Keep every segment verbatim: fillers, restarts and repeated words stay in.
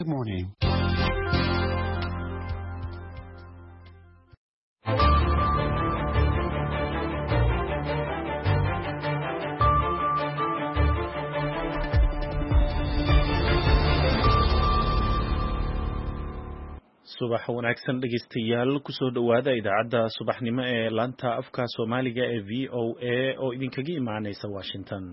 Good morning. subax wanaagsan dhegeystayaal kusoo dhawaada idaacadda subaxnimo ee laanta afka Soomaaliga ee V O A oo idinkaga imaaneysa Washington.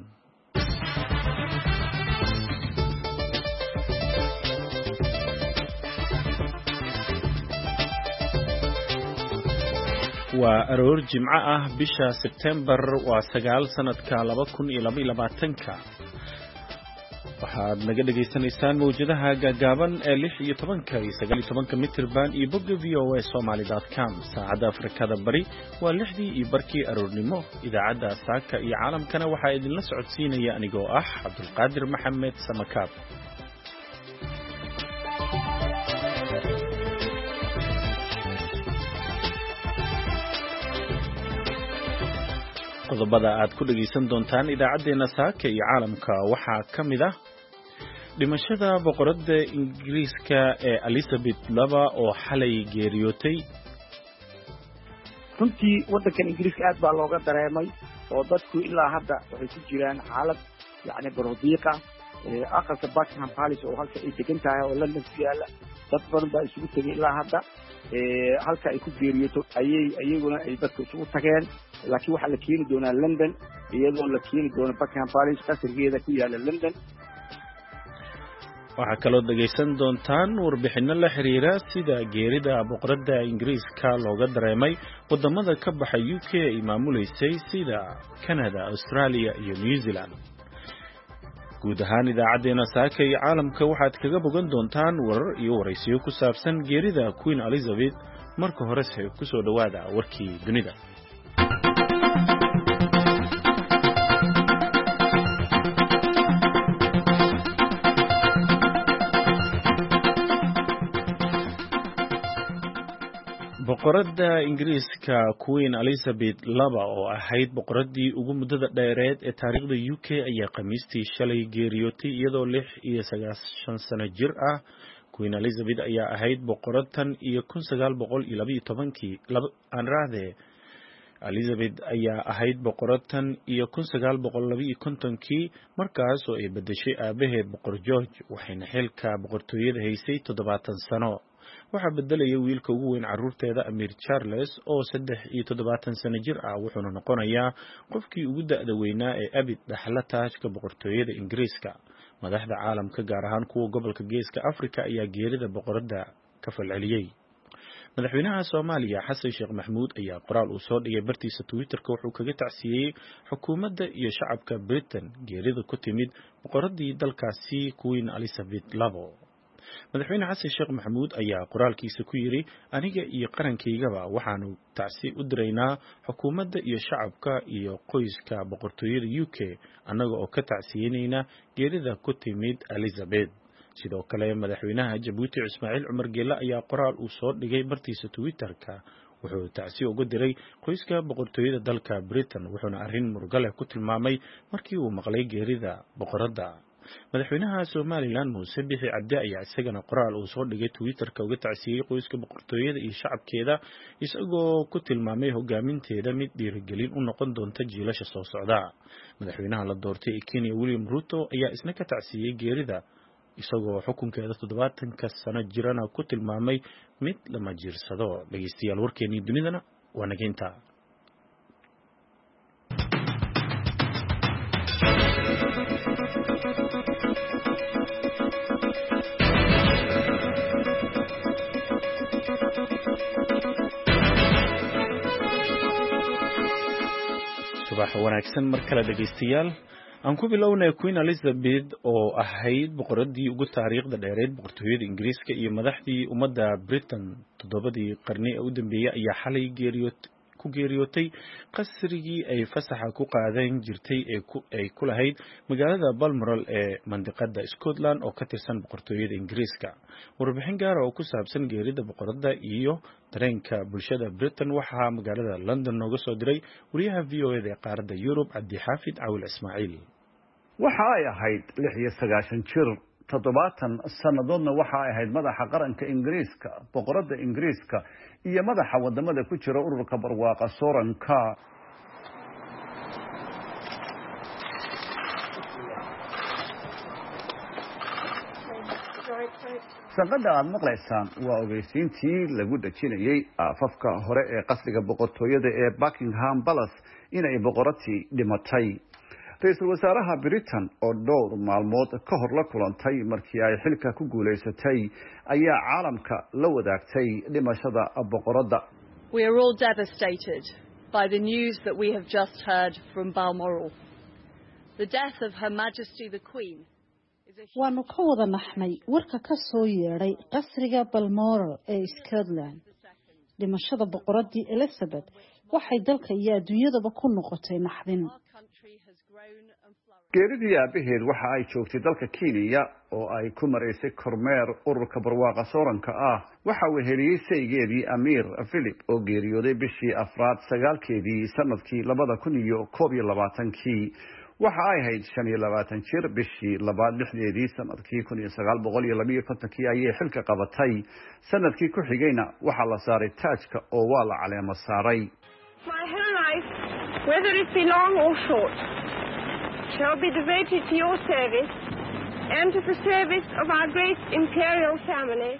waa aroor jimco ah bisha September waa sagaal sanadka laba kun iyo laba iyo labaatanka. waxaad naga dhageysanaysaan mawjadaha gaagaaban ee lix iyo tobanka iyo sagaal iyo tobanka mitirban iyo bogga v o a somali dot com. saacadda Afrikada Bari waa lixdii iyo barkii aroornimo. idaacadda saaka iyo caalamkana waxaa idinla socodsiinaya anigoo ah Cabdulqaadir Maxamed Samakaab. qodobada aad ku dhageysan doontaan idaacadeena saaka iyo caalamka waxaa ka mid ah dhimashada boqoradda Ingiriiska ee Elizabeth laba oo xalay geeriyootay. runtii waddankan Ingiriiska aad baa looga dareemay oo dadku ilaa hadda waxay ku jiraan xaalad yacni barodiiqa aqalka Buckingham Palace oo halka ay degan tahay oo London ku yaala dad badan baa isugu tegay ilaa hadda halka ay ku geeriyooto ayay ayaguna ay dadku isugu tageen laakiin waxaa la keeni doonaa London iyadoo la keeni doono Buckingham Palace qasrigeeda ku yaala London. waxaa kaloo dhageysan doontaan warbixino la xiriira sida geerida boqoradda Ingiriiska looga dareemay wadamada ka baxay U K ay maamuleysay sida Canada, Australia iyo New Zealand. guud ahaan idaacadeena saaka iyo caalamka waxaad kaga bogan doontaan warar iyo waraysiyo ku saabsan geerida Queen Elizabeth. marka hore ku soo dhawaada warkii dunida. boqoradda Ingiriiska Queen Elizabeth laba oo ahayd boqoraddii ugu muddada dheereed ee taariikhda U K ayaa khamiistii shalay geeriyootay iyadoo lix iyo sagaashan sano jir ah. Queen Elizabeth ayaa ahayd boqorad tan iyo kun sagaal boqol iyo laba iyo tobankii aan raacday Elizabeth ayaa ahayd boqorad tan iyo kun sagaal boqol laba iyo kontonkii markaas oo ay bedeshay aabaheed boqor George waxayna xilka boqortooyada haysay toddobaatan sano. waxaa bedelaya wiilka ugu weyn carruurteeda Amir Charles oo saddex iyo toddobaatan sano jir ah wuxuuna noqonayaa qofkii ugu da'da weynaa ee abid dhaxla taajka boqortooyada Ingiriiska. madaxda caalamka gaar ahaan kuwa gobolka Geeska Afrika ayaa geerida boqoradda ka falceliyay. madaxweynaha Soomaaliya Xasan Sheekh Maxamuud ayaa qoraal uu soo dhigay bartiisa Twitter-ka wuxuu kaga tacsiyay xukuumadda iyo shacabka Britain geerida ku timid boqoraddii dalkaasi Queen Elizabeth laba. madaxweyne Xasan Sheekh Maxamuud ayaa qoraalkiisa ku yiri aniga iyo qarankaygaba waxaanu tacsi u diraynaa xukuumadda iyo shacabka iyo qoyska boqortooyada U K annaga oo ka tacsiyeynayna geerida ku timid Elizabeth. sidoo kale madaxweynaha Jabuuti Ismaaciil Cumar Geelle ayaa qoraal uu soo dhigay bartiisa Twitter-ka wuxuu tacsi uga diray qoyska boqortooyada dalka Britain wuxuuna arrin murugo leh ku tilmaamay markii uu maqlay geerida boqoradda. madaxweynaha Somaliland Muuse Bixi Cabdi ayaa isagana qoraal uu soo dhigay Twitter-ka uga tacsiyay qoyska boqortooyada iyo shacabkeeda isagoo ku tilmaamay hogaaminteeda mid dhiirigelin u noqon doonta jiilasha soo socda. madaxweynaha la doortay ee Kenya William Ruto ayaa isna ka tacsiyay geerida isagoo xukunkeeda toddobaatanka sano jirana ku tilmaamay mid lama jiirsado. dhageystayaal warkeenii dunidana waa nageynta. subax wanaagsan mar kale dhageystayaal. aan ku bilownay Queen Elizabeth oo ahayd boqoraddii ugu taariikhda dheereed boqortooyada Ingiriiska iyo madaxdii ummadda Britain toddobadii qarni ee u dambeeyay ayaa xalay geeriyootay ku geeriyootay qasrigii ay fasaxa ku qaadan jirtay ee ku ay ku lahayd magaalada Balmoral ee mandiqada Scotland oo ka tirsan boqortooyada Ingiriiska. warbixin gaar ah oo ku saabsan geerida boqoradda iyo dareenka bulshada Britain waxaa magaalada London nooga soo diray wariyaha V O A ee qaaradda Yurub Cabdi Xaafid Awil Ismaaciil. waxa ay ahayd lix iyo sagaashan jir toddobaatan sannadoodna waxa ay ahayd madaxa qaranka ingiriiska, boqoradda ingiriiska iyo madaxa wadamada ku jira ururka barwaaqa sooranka. sanqadha aad maqlaysaan waa ogeysiintii lagu dhajinayay aafafka hore ee qasriga boqortooyada ee Buckingham Palace inay boqoradii dhimatay. ra-iisul wasaaraha Britain oo dhowr maalmood ka hor la kulantay markii ay xilka ku guuleysatay ayaa caalamka la wadaagtay dhimashada boqoradda. We are all devastated by the news that we have just heard from Balmoral. The death of Her Majesty the Queen. waanu ka wada naxnay warka ka soo yeedhay qasriga Balmoral ee Scotland. dhimashada boqoradii Elizabeth waxay dalka iyo adduunyadaba ku noqotay naxdin. geeridii aabaheed waxa ay joogtay dalka Kenya oo ay ku mareysay kormeer ururka barwaaqa sooranka ah. waxa uu heliyay saygeedii Amir Philip oo geeriyooday bishii afraad sagaalkeedii sanadkii labada kun iyo koob iyo labaatankii. waxa ay ahayd shan iyo labaatan jir bishii labaad lixdeedii sanadkii kun iyo sagaal boqol iyo laba iyo kontonkii ayay xilka qabatay. sanadkii ku xigayna waxa la saaray taajka oo waa la caleemo saaray. My whole life, whether it be long or short, shall be devoted to your service and to the service of our great imperial family.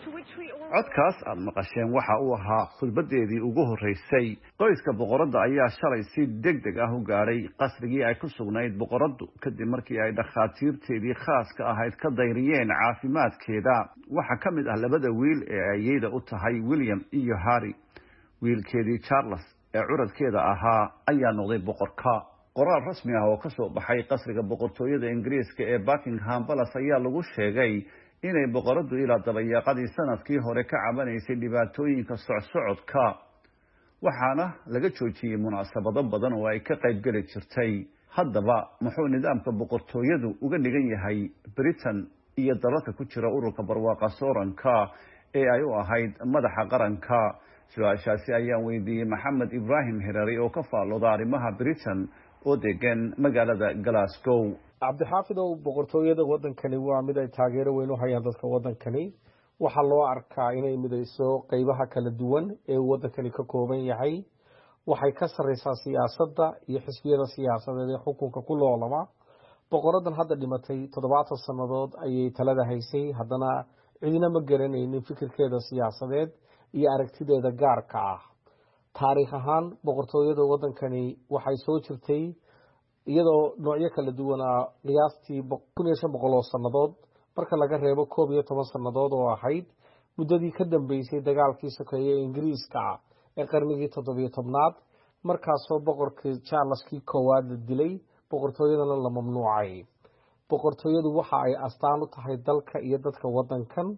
codkaas aad maqasheen waxa uu ahaa khudbadeedii ugu horeysay. qoyska boqoradda ayaa shalay si degdeg ah u gaadhay qasrigii ay ku sugnayd boqoraddu kadib markii ay dhakhaatiirteedii khaaska ahayd ka dayriyeen caafimaadkeeda. waxaa ka mid ah labada wiil ee ayeyda u tahay William iyo Harry. wiilkeedii Charles ee curadkeeda ahaa ayaa noqday boqorka. qoraal rasmi ah oo ka soo baxay qasriga boqortooyada Ingiriiska ee Buckingham Palace ayaa lagu sheegay inay boqoraddu ilaa dabayaaqadii sanadkii hore ka cabanaysay dhibaatooyinka socsocodka, waxaana laga joojiyey munaasabado badan oo ay ka qayb geli jirtay. haddaba muxuu nidaamka boqortooyadu uga dhigan yahay Britain iyo dalalka ku jira ururka barwaaqa sooranka ee ay u ahayd madaxa qaranka? su-aashaasi ayaan weydiiyey Maxamed Ibrahim Herari oo ka faallooda arrimaha Britain oo degan magaalada Glasgow. cabdixaafid oo boqortooyada wadankani waa mid ay taageero weyn u hayaan dadka wadankani. waxaa loo arkaa inay midayso qaybaha kala duwan ee uu wadankani ka kooban yahay. waxay ka sarreysaa siyaasadda iyo xisbiyada siyaasadeed ee xukunka ku loolama. boqoradan hadda dhimatay toddobaatan sannadood ayay talada haysay, haddana cidina ma garanaynin fikirkeeda siyaasadeed iyo aragtideeda gaarka ah. taariikh ahaan boqortooyada wadankani waxay soo jirtay iyadoo noocyo kala duwan ah qiyaastii kun iyo shan boqol oo sannadood marka laga reebo koob iyo toban sannadood oo ahayd muddadii ka dambeysay dagaalkii sokeeye ee Ingiriiska ee qarnigii toddobiyo tobnaad, markaasoo boqorkii Charleskii koowaad la dilay, boqortooyadana la mamnuucay. boqortooyadu waxa ay astaan u tahay dalka iyo dadka wadankan.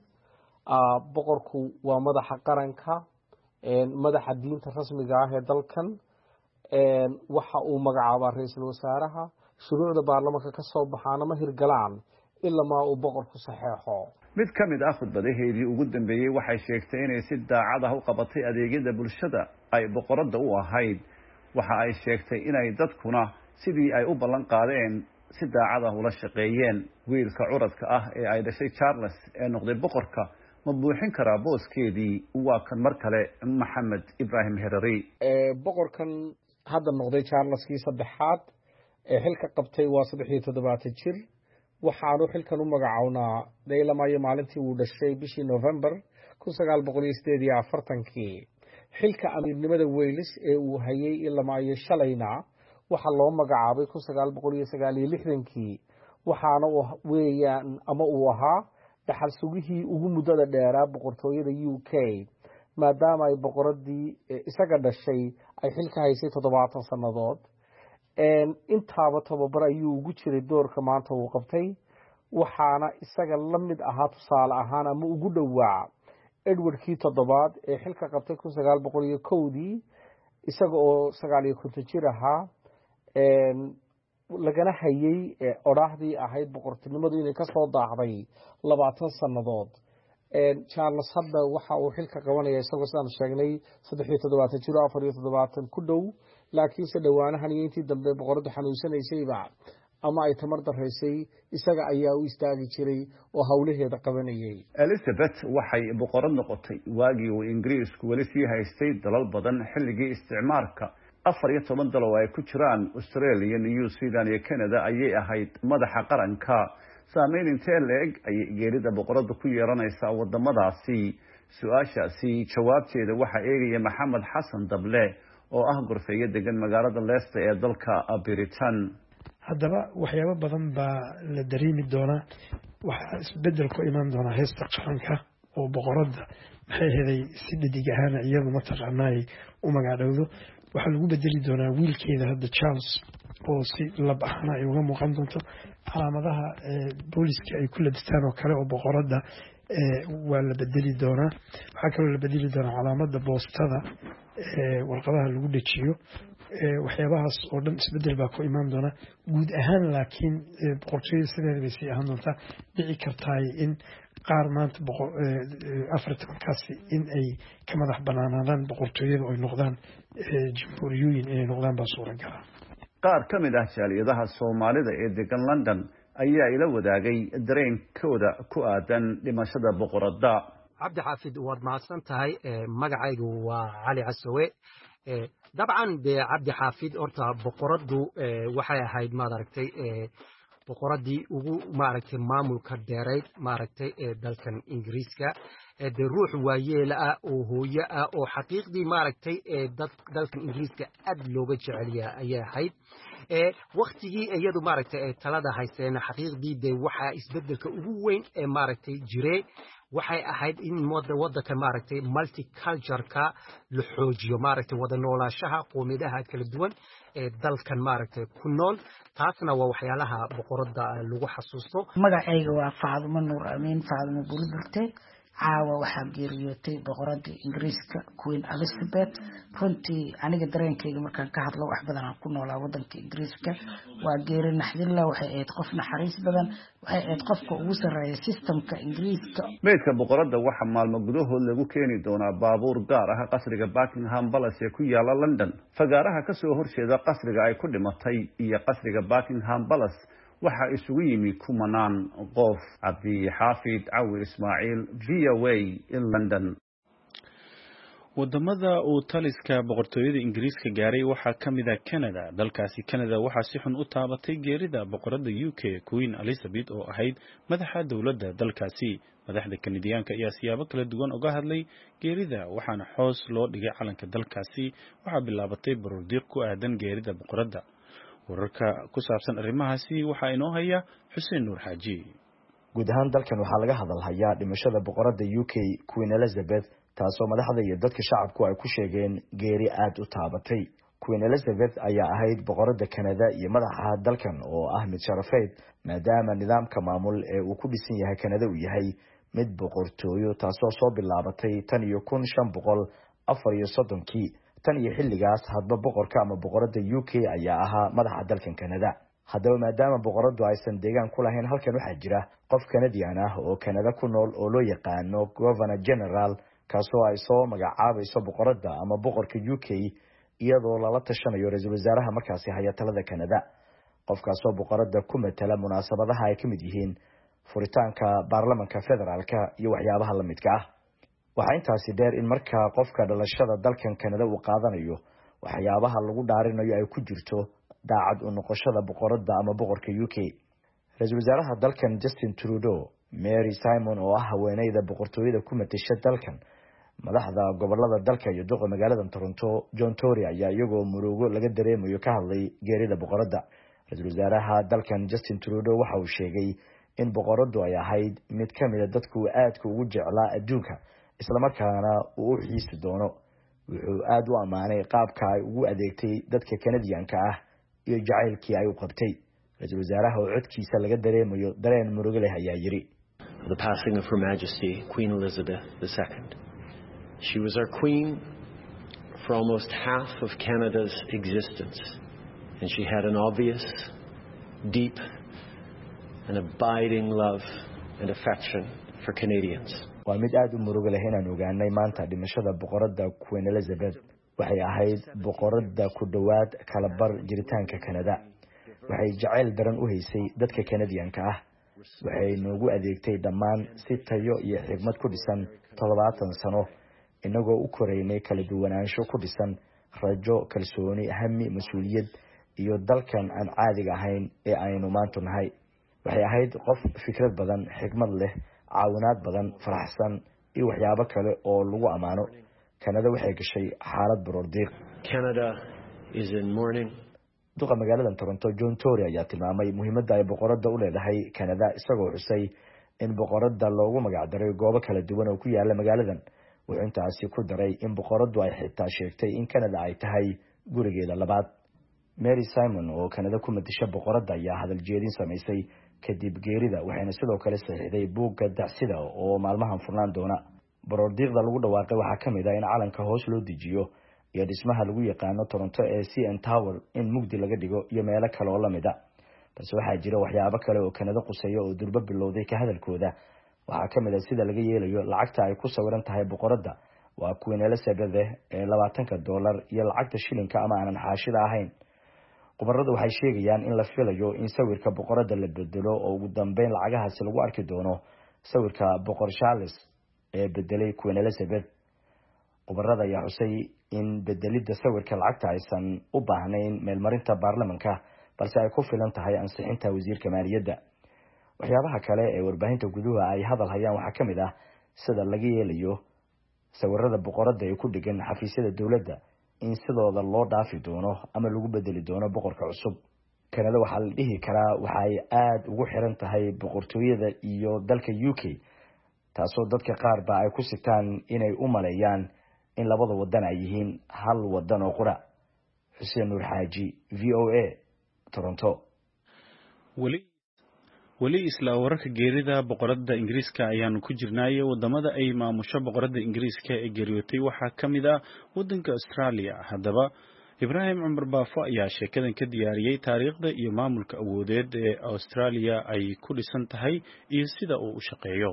boqorku waa madaxa qaranka, madaxa diinta rasmiga ah ee dalkan. waxa uu magacaabaa ra-iisul wasaaraha. shuruucda baarlamaanka ka soo baxaana ma hirgalaan ilaa uu boqorku saxeexo. mid ka mid ah khudbadaheedii ugu dambeeyey waxay sheegtay inay si daacad ah u qabatay adeegyada bulshada ay boqoradda u ahayd. waxa ay sheegtay inay dadkuna sidii ay u ballan qaadeen si daacad ah ula shaqeeyeen. wiilka curadka ah ee ay dhashay Charles ee noqday boqorka ma buuxin karaa booskeedii? waa kan mar kale Maxamed Ibrahim Herari. boqorkan hadda noqday Charleskii saddexaad ee xilka qabtay waa saddex iyo toddobaatan jir. waxaanu xilkan u magacawnaa daylamaayo maalintii uu dhashay bishii November kun sagaal boqol iyo sideed iyo afartankii. xilka amiirnimada Wales ee uu hayay ilamaayo shalayna waxaa loo magacaabay kun sagaal boqol iyo sagaal iyo lixdankii. waxaana weeyaan ama uu ahaa dhaxal sugihii ugu muddada dheeraa boqortooyada U K, maadaama ay boqoradii isaga dhashay ay xilka haysay toddobaatan sannadood. intaaba tababar ayuu ugu jiray doorka maanta uu qabtay, waxaana isaga la mid ahaa tusaale ahaan ama ugu dhowaa Edwardkii toddobaad ee xilka qabtay kun sagaal boqol iyo kowdii, isaga oo sagaal iyo konton jir ahaa, lagana hayay odhaahdii ahayd boqortinimadu inay ka soo daahday labaatan sannadood. Charles hadda waxa uu xilka qabanaya isagoo sidaan sheegnay saddex iyo toddobaatan jir, afar iyo toddobaatan ku dhow, laakiinse dhowaanahan iyo intii dambe boqoradu xanuunsanaysayba ama ay tamar daraysay isaga ayaa u istaagi jiray oo hawlaheeda qabanayay. Elizabeth waxay boqorad noqotay waagii uu Ingiriisku weli sii haystay dalal badan xilligii isticmaalka. afar iyo toban dal oo ay ku jiraan Australia, New Zealand iyo Canada ayay ahayd madaxa qaranka. Saameyn intee leeg ayay geerida boqorada ku yeelanaysaa wadamadaasi? Su-aashaasi jawaabteeda waxaa eegaya Maxamed Xasan Dable oo ah gorfeeye degan magaalada Leicester ee dalka Britain. haddaba waxyaabo badan baa la dareemi doonaa. waxaa isbedel ku imaan doonaa heesta qaranka oo boqorada maxay heday si dhadig ahaan iyadu mataqaanay u magacaawdo. waxaa lagu bedeli doonaa wiilkeeda hadda Charles oo si lab ahaan ay uga muuqan doonto. calaamadaha booliska ay ku labistaan oo kale oo boqorada waa la bedeli doonaa. waxaa kaloo la bedeli doonaa calaamada boostada warqadaha lagu dhajiyo. waxyaabahaas oo dhan isbedel baa ku imaan doona guud ahaan. laakiin boqortooyada sideeda bay sii ahaan doontaa. dhici kartaa in qaar maanta afar tobankaasi in ay ka madax banaanaadaan boqortooyada oo ay noqdaan jamhuuriyooyin inay noqdaan baa suuragala. qaar ka mid ah jaaliyadaha Soomaalida ee degan London ayaa ila wadaagay dareenkooda ku aadan dhimashada boqorada. Cabdi Xaafid waad mahadsan tahay. magacaygu waa Cali Casowe. dabcan de Cabdi Xaafid horta boqoradu waxay ahayd maad aragtay boqoradii ugu maaragtay maamulka dheereyd maaragtay ee dalkan Ingiriiska. de ruux waayeel ah oo hooyo ah oo xaqiiqdii maaragtay ee dalkan Ingiriiska aad looga jecel yahay ayay ahayd. ee waqtigii iyadu maaragtay ee talada haysteen xaqiiqdii de waxa isbedelka ugu weyn ee maaragtay jiray waxay ahayd in waddanka maaragtay multiculturalka la xoojiyo maaragtay wada noolaanshaha qowmiyadaha kala duwan ee dalkan maaragtay ku nool. taasna waa waxyaalaha boqorada lagu xasuusto. magacayga waa Faadumo Nuur Amiin Faadumo Burburte. caawa waxaa geeriyootay boqoradii Ingiriiska Queen Elizabeth. runtii aniga dareenkayga markaan ka hadlo wax badan aan ku noolaa wadanka Ingiriiska. waa geeri naxdin leh. waxay ahayd qof naxariis badan. waxay ahayd qofka ugu sarreeya systemka Ingiriiska. meydka boqorada waxaa maalmo gudahood lagu keeni doonaa baabuur gaar ah qasriga Buckingham Palace ee ku yaala London. fagaaraha ka soo horjeeda qasriga ay ku dhimatay iyo qasriga Buckingham Palace waxa isugu yimi kumanaan qof. Cabdi Xaafid Cawi Ismaaciil, V O A in London. wadamada uu taliska boqortooyada Ingiriiska gaaray waxaa ka mid ah Canada. dalkaasi Canada waxaa si xun u taabatay geerida boqorada U K Queen Elizabeth oo ahayd madaxa dawladda dalkaasi. madaxda Kanadiyaanka ayaa siyaabo kala duwan uga hadlay geerida waxaana xoos loo dhigay calanka dalkaasi. waxaa bilaabatay baroordiiq ku aadan geerida boqorada. wararka ku saabsan arrimahaasi waxaa inoo haya Xuseen Nuur Xaaji. guud ahaan dalkan waxaa laga hadalhayaa dhimashada boqorada U K Queen Elizabeth taasoo madaxda iyo dadka shacabku ay ku sheegeen geeri aad u taabatay. Queen Elizabeth ayaa ahayd boqorada Canada iyo madaxa dalkan oo ah mid sharafeed maadaama nidaamka maamul ee uu ku dhisan yahay Canada uu yahay mid boqortooyo taasoo soo bilaabatay tan iyo kun shan boqol afar iyo soddonkii. tan iyo xilligaas hadba boqorka ama boqorada U K ayaa ahaa madaxa dalkan Canada. haddaba maadaama boqoradu aysan deegaan ku lahayn halkan waxaa jira qof Canadian ah oo Canada ku nool oo loo yaqaano Governor General kaasoo ay soo magacaabayso boqorada ama boqorka U K iyadoo lala tashanayo ra'iisul wasaaraha markaasi haya talada Canada. qofkaasoo boqorada ku matala munaasabadaha ay kamid yihiin furitaanka baarlamaanka federaalka iyo waxyaabaha la midka ah. waxaa intaasi dheer in marka qofka dhalashada dalkan Canada uu qaadanayo waxyaabaha lagu dhaarinayo ay ku jirto daacad u noqoshada boqorada ama boqorka U K. ra'iisul wasaaraha dalkan Justin Trudeau, Mary Simon oo ah haweeneyda boqortooyada ku matasha dalkan, madaxda gobolada dalka iyo duqa magaalada Toronto John Tory ayaa iyagoo murugo laga dareemayo ka hadlay geerida boqorada. ra'iisul wasaaraha dalkan Justin Trudeau waxa uu sheegay in boqoradu ay ahayd mid kamid ah dadku aadka ugu jeclaa adduunka isla markaana uu u xiisi doono. wuxuu aad u amaanay qaabka ay ugu adeegtay dadka Canadianka ah iyo jacaylkii ay u qabtay. ra'iisul wasaaraha oo codkiisa laga dareemayo dareen murugo leh ayaa yiri: The passing of Her Majesty Queen Elizabeth the Second. She was our queen for almost half of Canada's existence, and she had an obvious, deep, and abiding love and affection for Canadians. waa mid aad u murugo leh inaan ogaanay maanta dhimashada boqorada Queen Elizabeth. waxay ahayd boqorada ku dhawaad kala bar jiritaanka Canada. waxay jacayl daran u haysay dadka Canadian-ka ah waxay noogu adeegtay dhammaan si tayo iyo xigmad ku dhisan toddobaatan sano inagoo u koreynay kala duwanaansho ku dhisan rajo kalsooni hami mas'uuliyad iyo dalkan aan caadiga ahayn ee aynu maanta nahay waxay ahayd qof fikrad badan xigmad leh caawinaad badan faraxsan iyo waxyaabo kale oo lagu amaano Canada waxay gashay xaalad baroordiiq Canada is in mourning duqa magaalada Toronto John Tory ayaa tilmaamay muhiimadda ay boqoradda u leedahay Canada isagoo xusay in boqoradda loogu magac daray goobo kala duwan oo ku yaala magaaladan wuxuu intaasi ku daray in boqoraddu ay xitaa sheegtay in Canada ay tahay gurigeeda labaad Mary Simon oo Canada ku madisha boqoradda ayaa hadal jeedin samaysay kadib geerida waxayna sidoo kale saxiixday buugga dacsida oo maalmahan furnaan doona baroordiiqda lagu dhawaaqay waxaa kamid ah in calanka hoos loo dejiyo iyo dhismaha lagu yaqaano Toronto ee C N Tower in mugdi laga dhigo iyo meelo kale oo lamid ah balse waxaa jira waxyaabo kale oo Canada quseeyo oo durba bilowday ka hadalkooda waxaa kamid ah sida laga yeelayo lacagta ay ku sawiran tahay boqoradda waa Queen Elizabeth ee labaatanka dollar iyo lacagta shilinka ama aanan xaashida ahayn qubaradu waxay sheegayaan in la filayo in sawirka boqoradda la bedelo oo ugu dambeyn lacagahaasi lagu arki doono sawirka boqor Charles ee bedelay Queen Elizabeth qubarada ayaa xusay in bedelidda sawirka lacagta aysan u baahnayn meelmarinta baarlamaanka balse ay ku filan tahay ansixinta wasiirka maaliyadda waxyaabaha kale ee warbaahinta gudaha ay hadal hayaan waxaa kamid ah sida laga yeelayo sawirada boqoradda ee ku dhigan xafiisyada dawladda in sidooda loo dhaafi doono ama lagu bedeli doono boqorka cusub Canada waxaa la dhihi karaa waxay aad ugu xiran tahay boqortooyada iyo dalka U K taasoo dadka qaar ba ay ku sitaan inay u maleeyaan in labada wadan ay yihiin hal wadan oo qura Xuseen Nuur Xaaji V O A Toronto wali wali isla wararka geerida boqoradda Ingiriiska ayaanu ku jirnay wadamada ay maamusho boqoradda Ingiriiska ee geeriyootay waxaa kamid ah wadanka Australia hadaba Ibrahim Cumar Baafo ayaa sheekadan ka diyaariyay taariikhda iyo maamulka awoodeed ee Australia ay ku dhisan tahay iyo sida uu u shaqeeyo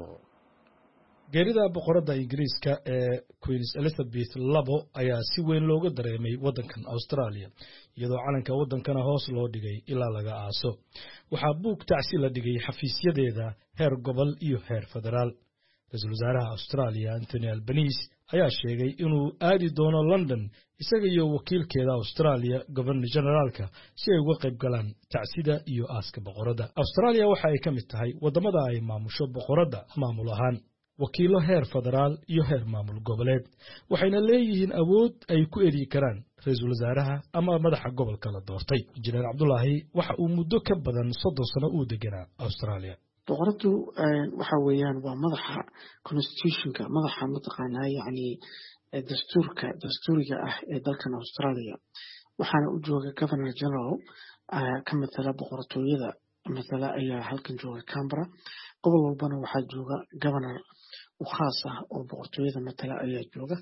geerida boqoradda Ingiriiska ee Queen Elizabeth labo ayaa si weyn looga dareemay wadankan Australia iyadoo calanka wadankana hoos loo dhigay ilaa laga aaso waxaa buug tacsi la dhigay xafiisyadeeda heer gobol iyo heer federaal ra'iisul wasaaraha Australia Anthony Albanese ayaa sheegay inuu aadi doono London isaga iyo wakiilkeeda Australia Governor Generalka si ay uga qayb galaan tacsida iyo aaska boqoradda Australia waxa ay kamid tahay wadamada ay maamusho boqoradda maamul ahaan wakiilo heer federaal iyo heer maamul goboleed waxayna leeyihiin awood ay ku eri karaan ra'iisul wasaaraha ama madaxa gobolka la doortay Injineer Cabdullaahi waxa uu muddo ka badan soddon sano u deganaa Australia boqoradu waxa weeyaan waa madaxa constitutionka madaxa mataqaanaa yani dastuurka dastuuriga ah ee dalkan Australia waxaana u jooga Governor General ka matala boqortooyada matala ayaa halkan jooga Canberra gobol walbana waxaa jooga governor u khaas ah oo boqortooyada matala ayaa jooga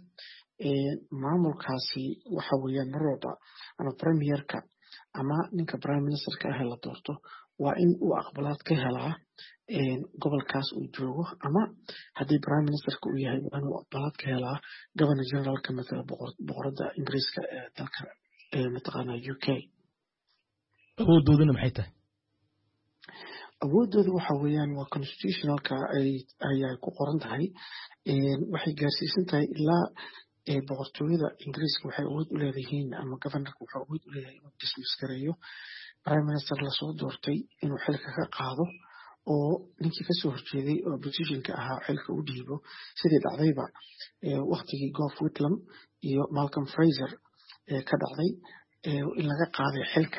maamulkaasi waxa weeyaan mar walba ama premierka ama ninka prime ministerka ah la doorto waa in uu aqbalaad ka helaa gobolkaas uu joogo ama haddii prime ministerka uu yahay waa inuu aqbalaad ka helaa governor generalka matala boqoradda Ingiriiska ee dalka mataqaanaa U K awoodooduna maxay tahay awoodooda waxa weeyaan waa constitutionalka ay ay ku qoran tahay waxay gaarsiisan tahay ilaa boqortooyada Ingiriiska waxay awood u leeyihiin ama governorka wuxuu awood u leeyahay inuu dismiss gareeyo prime minister la soo doortay inuu xilka ka qaado oo ninkii ka soo horjeeday oo oppositionka ahaa xilka u dhiibo sidii dhacdayba waqtigii Gough Whitlam iyo Malcolm Fraser ka dhacday in laga qaaday xilka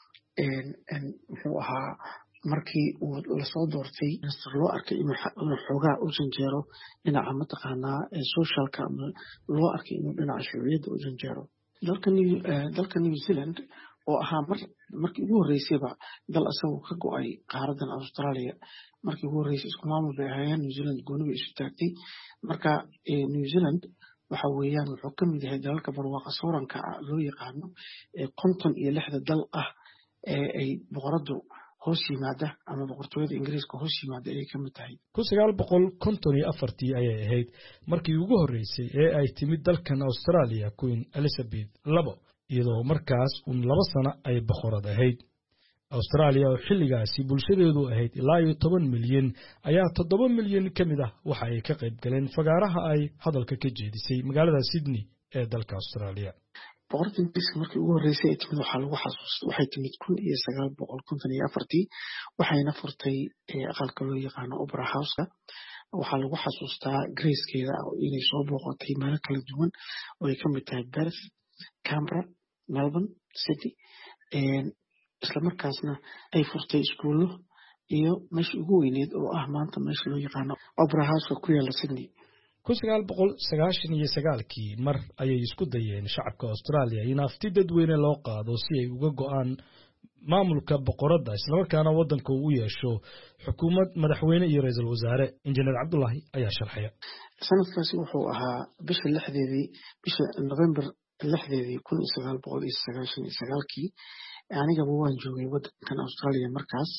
muxuu ahaa markii uu la soo doortay minister loo arkay inuu xoogaa u janjeero dhinaca mataqaanaa socialka ama loo arkay inuu dhinaca shucuuriyadda u janjeero dalka dalka New Zealand oo ahaa mar markii ugu horeysayba dal asagoo ka go'ay qaaradan Australia markii ugu horeysay isku maamul bay ahaayeen New Zealand gooni bay isu taagtay marka New Zealand waxa weeyaan wuxuu ka mid yahay dalalka barwaaqa sooranka loo yaqaano ee konton iyo lixda dal ah ee ay boqoradu hoos yimaada ama boqortooyada Ingiriiska hoos yimaada ay ka mid tahay kun sagaal boqol konton iyo afartii ayay ahayd markii ugu horeysay ee ay timid dalkan Australia Queen Elizabeth labo iyadoo markaas un laba sano ay boqorad ahayd Australia oo xilligaasi bulshadeedu ahayd ilaa iyo toban milyan ayaa toddoba milyan ka mid ah waxa ay ka qayb galeen fagaaraha ay hadalka ka jeedisay magaalada Sydney ee dalka Australia. boqorada ingiriiska markii ugu horeysay ay timid waxaa lagu xasuustay waxay timid kun iyo sagaal boqol konton iyo afartii waxayna furtay aqalka loo yaqaano Opera House-ka waxaa lagu xasuustaa gracekeeda inay soo booqatay meelo kala duwan oo ay ka mid tahay Perth, Canberra, Melbourne, Sydney isla markaasna ay furtay iskuulo iyo meesha ugu weyneed oo ah maanta meesha loo yaqaano Opera House-ka ku yaala Sydney. kun sagaal boqol sagaashan iyo sagaalkii mar ayay isku dayeen shacabka Australia in afti dadweyne loo qaado si ay uga go'aan maamulka boqoradda isla markaana waddanka uu yeesho xukuumad madaxweyne iyo ra'iisul wasaare. Injineer Cabdullaahi ayaa sharxaya. sanadkaasi wuxuu ahaa bisha lixdeedii bisha November lixdeedii kun sagaal boqol sagaashan iyo sagaalkii anigaba waan joogay waddankan Australia markaas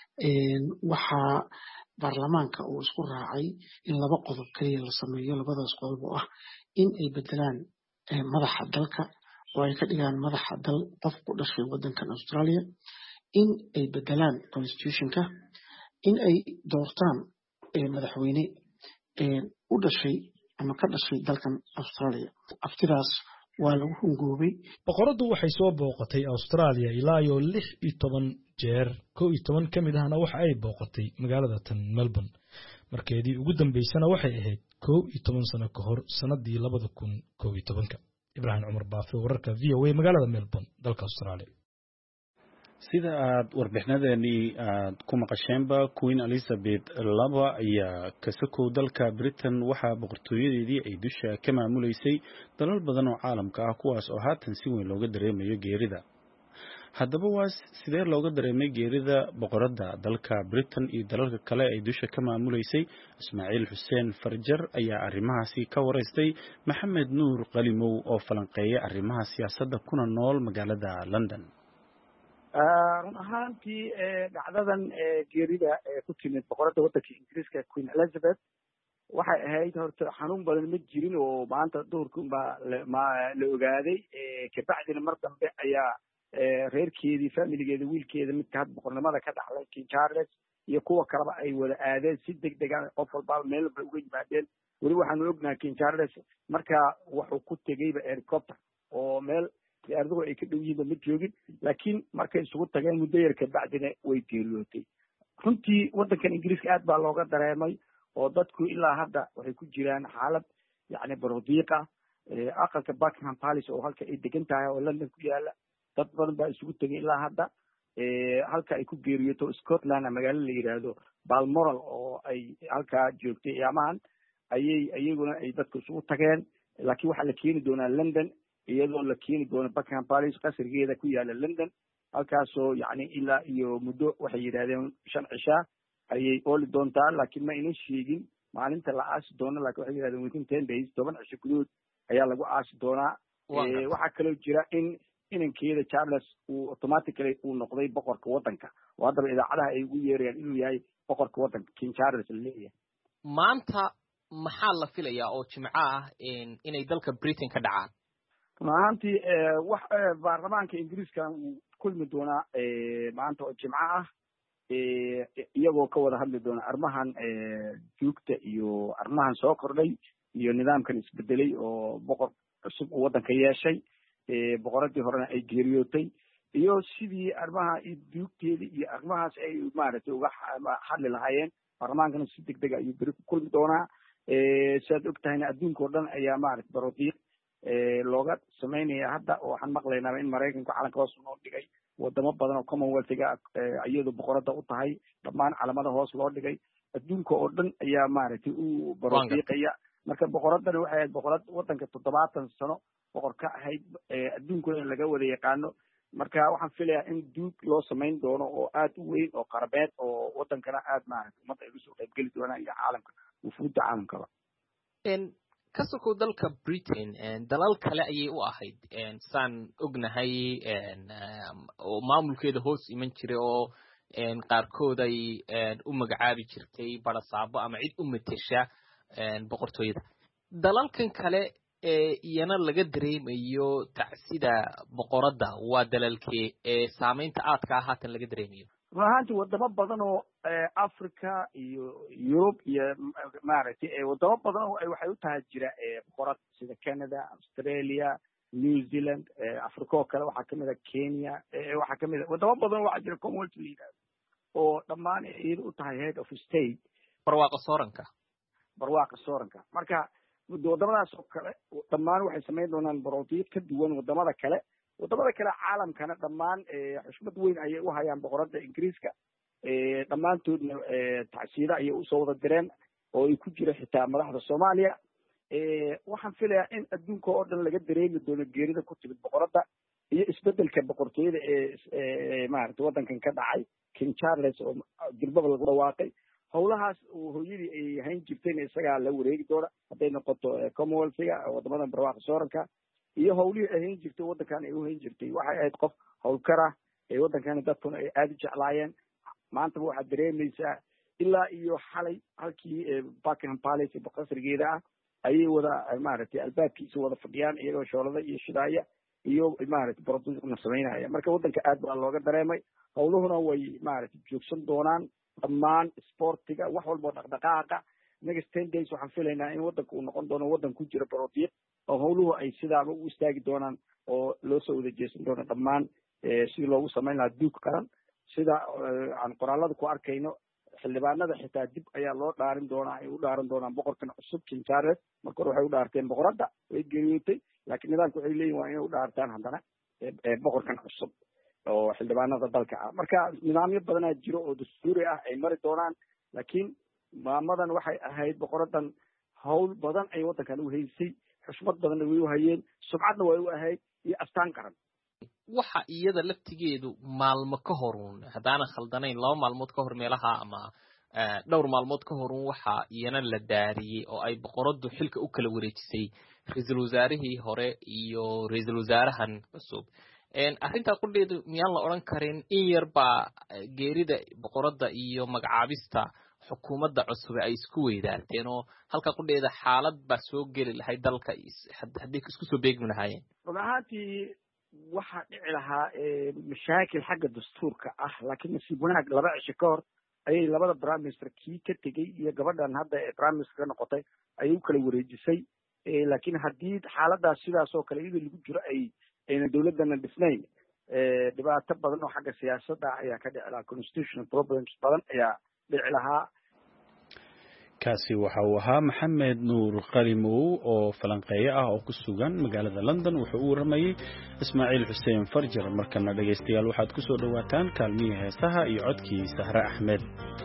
waxaa baarlamaanka uu isku raacay in laba qodob kaliya la sameeyo labadaas qodob oo ah in ay bedelaan madaxa dalka oo ay ka dhigaan madaxa dal qof ku dhashay waddankan Australia in ay bedelaan constitutionka in ay doortaan madaxweyne u dhashay ama ka dhashay dalkan Australia aftidaas waa lagu hungoobay. boqoradu waxay soo booqatay Australia ilaa iyo lix iyo toban jeer kow iyo toban ka mid ahna waxa ay booqatay magaalada tan Melbourne markeedii ugu dambeysana waxay ahayd kow iyo toban sano ka hor sanadii labada kun kow iyo tobanka. Ibrahim Umar Baafe wararka V O A magaalada Melbourne dalka Australia. sida aad warbixinadeennii aad ku maqasheenba Queen Elizabeth laba ayaa ka sokow dalka Britain waxaa boqortooyadeedii ay dusha ka maamuleysay dalal badan oo caalamka ah kuwaas oo haatan si weyn looga dareemayo geerida. haddaba waa sidee looga dareemay geerida boqoradda dalka Britain iyo dalalka kale ay dusha ka maamuleysay? Ismaaciil Xuseen Farjar ayaa arrimahaasi ka wareystay Maxamed Nuur Qalimow oo falanqeeya arrimaha siyaasadda kuna nool magaalada London. run ahaantii dhacdadan geerida ku timid boqoradda waddanka ingiriiska Queen Elizabeth waxay ahayd horta xanuun badan ma jirin oo maanta duhurkii baa la ogaaday kabacdina mar dambe ayaa reerkeedii familigeeda wiilkeeda midka had boqornimada ka dhaxlay King Charles iyo kuwa kaleba ay wada aadeen si degdeg ah qof walba meel bay uga yimaadeen. weli waxaanu ognahay King Charles markaa wuxuu ku tegayba helicopter oo meel diyaaradu ay ka dhow yihiin ma joogin laakiin markay isugu tageen muddo yar ka bacdina way geeriyootay. runtii waddankan ingiriiska aad baa looga dareemay oo dadku ilaa hadda waxay ku jiraan xaalad yacni barodiiqa aqalka Buckingham Palace oo halka ay degan tahay oo London ku yaala dad badan baa isugu tegay ilaa hadda halka ay ku geeriyooto Scotland magaalo la yiraahdo Balmoral oo ay halka joogtay iyamahan ayay ayaguna ay dadku isugu tageen laakiin waxa la keeni doonaa London iyadoo la keeni doono Buckingham Palace qasrigeeda ku yaala London halkaasoo yacni ilaa iyo muddo waxay yidhaahdeen shan cishaa ayay ooli doontaa laakiin ma aynan sheegin maalinta la aasi doono laakiin waxay yidhahdeen within ten days toban cisho gudahood ayaa lagu aasi doonaa. waxaa kaloo jira in inankeeda Charles uu automatically uu noqday boqorka waddanka oo haddaba idaacadaha ay ugu yeerayaan inuu yahay boqorka waddanka King Charles la leeyahay. maanta maxaa la filayaa oo jimco ah inay dalka Britain ka dhacaan? run ahaantii wax baarlamaanka ingiriiska uu kulmi doonaa maanta oo jimco ah iyagoo ka wada hadli doona arrimahan joogta iyo arrimahan soo kordhay iyo nidaamkan isbedelay oo boqor cusub uu waddanka yeeshay boqoradii horena ay geeriyootay iyo sidii arrimaha joogteedii iyo arrimahaas ay maaragtay uga hadli lahaayeen. baarlamaankana si degdeg ah ayuu beri ku kulmi doonaa. sidaad og tahayna adduunka oo dhan ayaa maaragtay barodiiq looga samaynaya hadda oo waxaan maqlaynaa in Maraykanku calanka hoos loo dhigay wadamo badan oo Commonwealth-ga iyadoo boqoradda u tahay dhammaan calamada hoos loo dhigay adduunka oo dhan ayaa maaragtay u barodiiqaya. marka boqoraddana waxay ahayd boqorad waddanka toddobaatan sano boqor ka ahayd adduunkuna in laga wada yaqaano. marka waxaan filayaa in duug loo samayn doono oo aad u weyn oo qarabeed oo waddankana aad maaragtay ummadda ay usoo qaybgeli doonaan iyo caalamka wufuudda caalamkaba. ka sokow dalka Britain dalal kale ayay u ahayd saan ognahay oo maamulkeeda hoos iman jiray oo qaarkood ay u magacaabi jirtay barasaabo ama cid u matesha boqortooyada. dalalkan kale iyana laga dareemayo tacsida boqoradda waa dalalkee ee saamaynta aadka ah haatan laga dareemayo run ahaantii wadamo badan oo africa iyo yurub iyo maaragtay wadamo badan oo waxay u tahay jira boqorad sida canada australia new zealand africa oo kale waxaa kamid a kenya waxaa kamid a wadamo badan waxaa jira commonwealth la yidhahdo oo dhammaan iyada u tahay head of state barwaaqa sooranka barwaaqa sooranka marka wadamadaas oo kale dhammaan waxay samayn doonaan baroodiyad ka duwan wadamada kale wadamada kale caalamkana dhammaan xushmad weyn ayay u hayaan boqoradda ingiriiska dhammaantoodna tacsiida ayay usoo wada direen oo ay ku jira xitaa madaxda soomaaliya waxaan filayaa in adduunka oo dhan laga dareemi doono geerida ku timid boqoradda iyo isbedelka boqortooyada ee maaragtay waddankan ka dhacay king charles oo dirbaba lagu dhawaaqay howlahaas oo hooyadii ay hayn jirtayna isagaa la wareegi doona hadday noqoto commonwealthiga wadamadan barwaaqa sooranka iyo howlihii ay hayn jirtay waddankan ay u hayn jirtay waxay ahayd qof howlkara ee waddankani dadkuna ay aada u jeclaayeen maantaba waxaad dareemaysaa ilaa iyo xalay halkii buckingham palace qasrigeeda ah ayay wada maaragtay albaabkiisa wada fadhiyaan iyagoo shoolada iyo shidaaya iyo maaragtay baroduqna samaynaya marka waddanka aad baa looga dareemay howluhuna way maaragtay joogsan doonaan dhammaan sportiga wax walba oo dhaqdhaqaaqa next ten days waxaan filaynaa in waddanka uu noqon doono waddan ku jira baroodiiq oo howluhu ay sidaaba u istaagi doonaan oo loo soo wada jeesan doono dhammaan sidii loogu samayn lahaa duug qaran sida aan qoraalada ku arkayno xildhibaanada xitaa dib ayaa loo dhaarin doonaa ay u dhaaran doonaan boqorkan cusub king charles marka hore waxay u dhaarteen boqoradda way geeriyootay laakiin nidaamka waxay leeyihin waa inay u dhaartaan haddana boqorkan cusub oo xildhibaanada dalka ah marka nidaamyo badanaa jiro oo dastuuri ah ay mari doonaan laakiin maamadan waxay ahayd boqoradan hawl badan ay waddankan u haysay xushmad badanna way u hayeen sumcadna way u ahayd iyo astaan qaran waxa iyada laftigeedu maalmo ka horun haddaanan khaldanayn laba maalmood ka hor meelaha ama dhowr maalmood ka horun waxa iyana la daariyey oo ay boqoraddu xilka u kala wareejisay ra-iisul wasaarihii hore iyo ra-iisul wasaarahan cusub arrintaa qudheedu miyaan la odhan karin in yar baa geerida boqoradda iyo magacaabista xukuumadda cusube ay isku weydaarteen oo halka qudheeda xaalad baa soo geli lahayd dalka haddii isku soo beegmi lahaayeen run ahaantii waxaa dhici lahaa mashaakil xagga dastuurka ah laakiin nasiib wanaag laba cisho ka hor ayay labada prime minister kii ka tegey iyo gabadhan hadda ee prime minister ka noqotay ayay u kala wareejisay laakiin haddii xaaladaas sidaas oo kale iyadoo lagu jiro ay ayna dawladdana dhisnayn dhibaato badan oo xagga siyaasadda ayaa ka dhici lahaa constitutional problems badan ayaa dhici lahaa kaasi waxa uu ahaa maxamed nuur qalimow oo falanqeeye ah oo ku sugan magaalada london wuxuu u waramayey ismaaciil xuseen farjar markana dhegaystayaal waxaad ku soo dhowaataan kaalmihii heesaha iyo codkii sahre axmed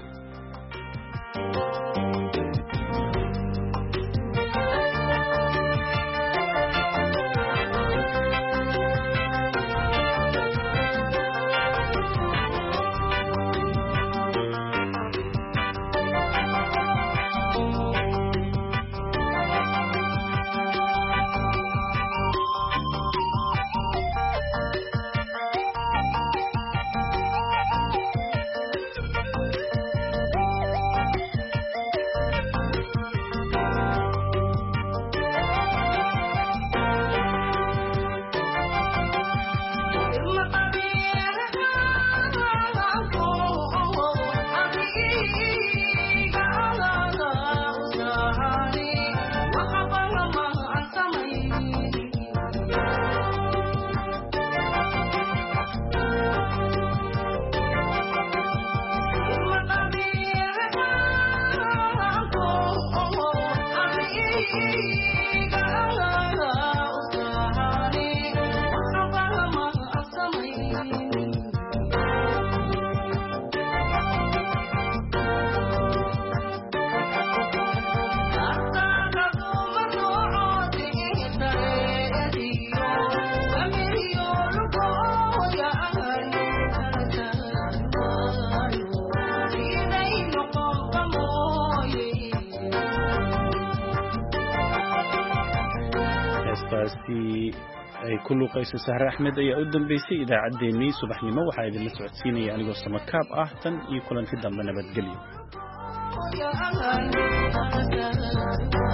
ay ku luuqayso sahre axmed ayaa u dambeysay idaacaddeenii subaxnimo waxaa idinla socodsiinaya anigoo samakaab ah tan iyo kulanti dambe nabadgelyo